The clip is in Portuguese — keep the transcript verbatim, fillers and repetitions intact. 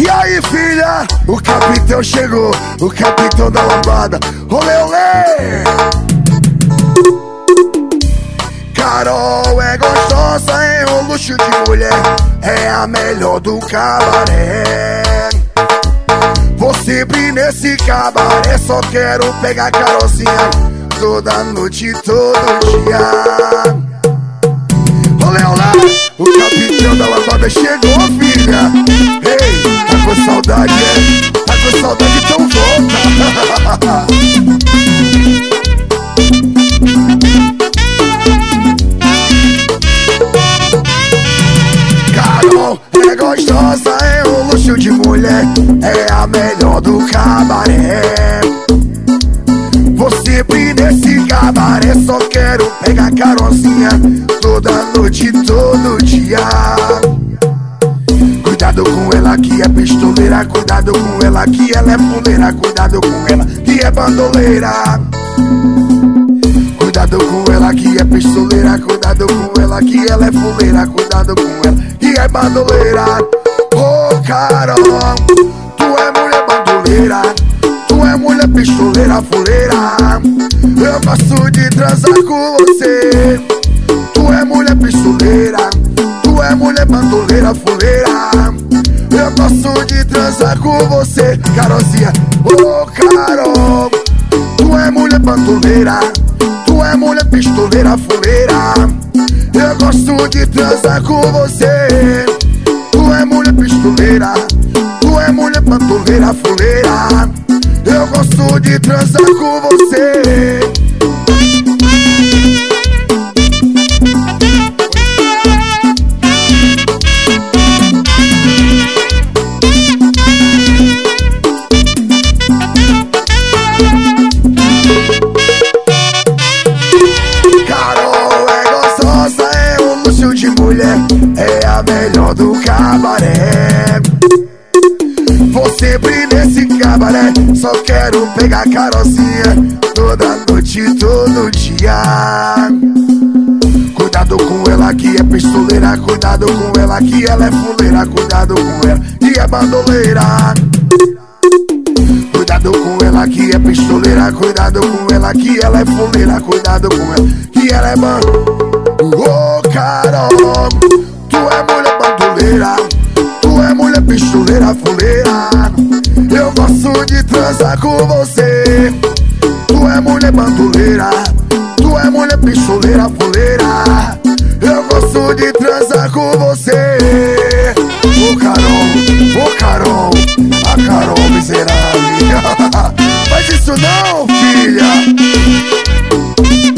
E aí, filha, o capitão chegou, o capitão da lambada. Olê, olê! Carol é gostosa, é um luxo de mulher, é a melhor do cabaré. Vou sempre nesse cabaré, só quero pegar Carolzinha toda noite, todo dia. Olê, olê! O capitão da lambada chegou, filha. Ei, tá com saudade, é? Tá com saudade, então volta. Carol é gostosa, é um luxo de mulher, é a melhor do cabaré. Vou sempre nesse cabaré, só quero pegar Carolzinha toda noite, todo dia. Cuidado com ela que é pistoleira, cuidado com ela que ela é fuleira, cuidado com ela que é bandoleira. Cuidado com ela que é pistoleira, cuidado com ela que ela é fuleira, cuidado com ela que é bandoleira. Ô oh, Carol, tu é mulher bandoleira, tu é mulher pistoleira, fuleira. Eu gosto de transar com você. Tu é mulher pistoleira, tu é mulher bandoleira, fuleira. Eu gosto de transar com você, Carolzinha. Ô oh, Carol, tu é mulher bandoleira, tu é mulher pistoleira, fuleira. Eu gosto de transar com você. Tu é mulher pistoleira, tu é mulher bandoleira, fuleira. Eu gosto de transar com você. Carol é gostosa, é um luxo de mulher, é a melhor do cabaré. Vou sempre nesse cabaré, só quero pegar Carolzinha toda noite, todo dia. Cuidado com ela que é pistoleira, cuidado com ela que ela é fuleira, cuidado com ela que é bandoleira. Cuidado com ela que é pistoleira, cuidado com ela que ela é fuleira, cuidado com ela que ela é ban... Ô oh, Carol, tu é mulher bandoleira, tu é mulher pistoleira, fuleira. Eu gosto de transar com você. Tu é mulher bandoleira, tu é mulher pistoleira, fuleira. Eu gosto de transar com você. Ô oh, Carol, ô oh, Carol, a Carol miserável. Faz isso não, filha.